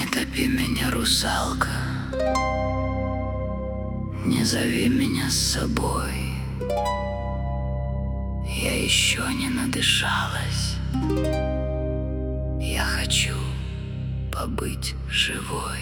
топи меня, русалка, не зови меня с собой. Я еще не надышалась. Я хочу побыть живой.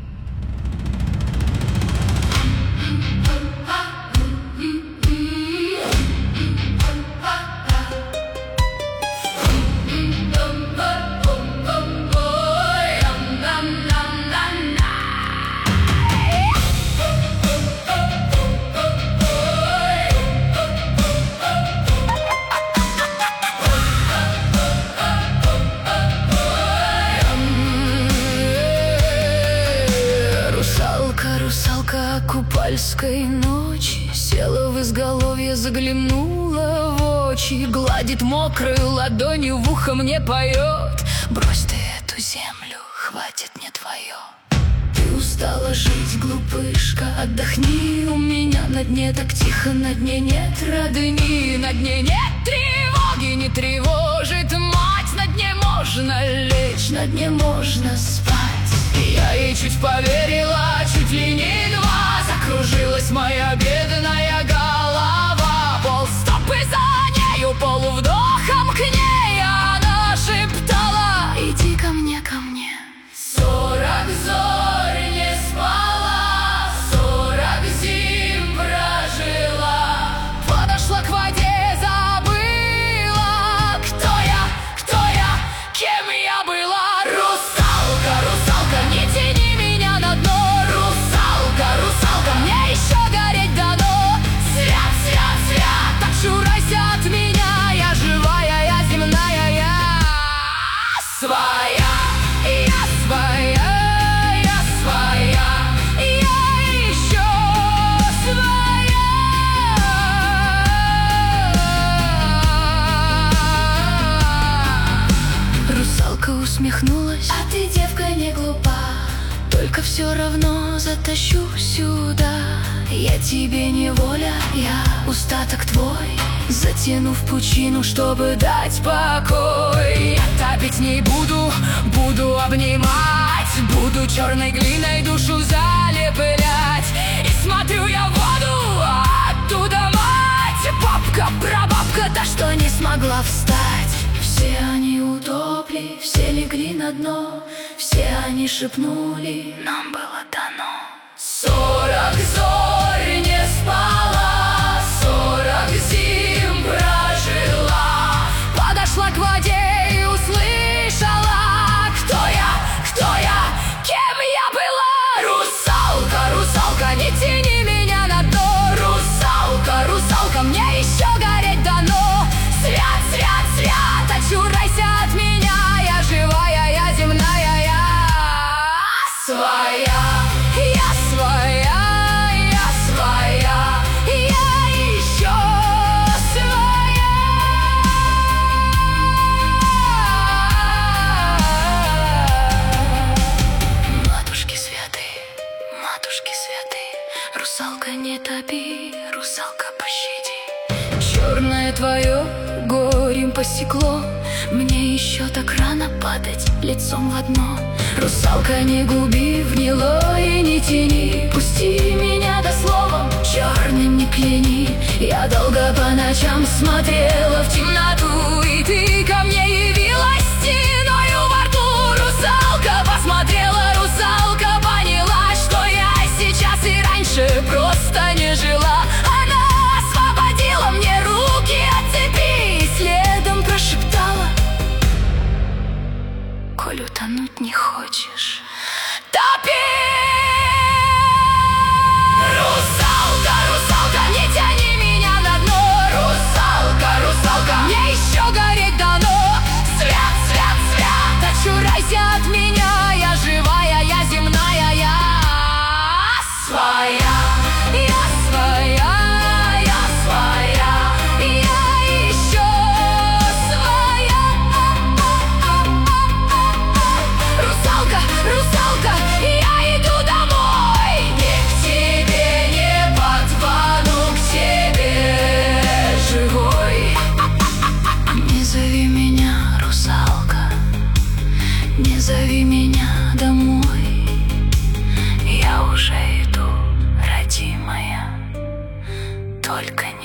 Русалка купальской ночи села в изголовье, заглянула в очи, гладит мокрою ладонью, в ухо мне поет: брось ты эту землю, хватит не твое. Ты устала жить, глупышка, отдохни у меня на дне. Так тихо, на дне нет родни, на дне нет тревоги, не тревожит мать. На дне можно лечь, на дне можно спать. Я ей чуть поверила, чуть ли не два. Закружилась моя бедная голова. Полстопы за нею, полувдохом к ней она шептала: иди ко мне, ко мне. 40 зорь не спала, 40 зим прожила. Подошла к воде, забыла, кто я, кем я была. Русалка, русалка, не тяни меня на дно. Русалка, русалка, мне еще гореть дано. Свят, свят, свят, отшурайся от меня. Я живая, я земная, я своя. Я своя, я своя, я еще своя. Русалка усмехнулась: а ты, девка, не глупа, только все равно затащу сюда. Я тебе не воля, я устаток твой, затяну в пучину, чтобы дать покой. Я топить не буду, буду обнимать, буду черной глиной душу залеплять. И смотрю я в воду, а оттуда мать, бабка, прабабка, та, что не смогла встать. Все они утопли, все легли на дно, все они шепнули: нам было дано. 40 зорь не спала, 40 зим прожила. Подошла к воде и услышала: кто я, кем я была. Русалка, русалка, не тяни меня на дно. Русалка, русалка, мне еще гореть дано. Свят, свят, свят, отчурайся от меня. Я живая, я земная, я своя. Я своя, я своя, я еще своя. Матушки святы, русалка, не топи, русалка, пощади. Черное твое горем посекло, мне еще так рано падать лицом в дно. Русалка, не губи в гнилое, не тяни, пусти меня до словом черным не кляни. Я долго по ночам смотрела в темноту, и ты ко мне явилась стеною во рту. Русалка посмотрела, русалка поняла, что я сейчас и раньше просто не жила. Она освободила мне руки от цепи и следом прошептала: коль утонуть не хочешь, топи! Русалка, русалка, не тяни меня на дно. Русалка, русалка, мне еще гореть дано. Свят, свят, свят, отчурайся от меня. Я живая, я земная, я своя. Я своя, я своя, я еще своя. Русалка, только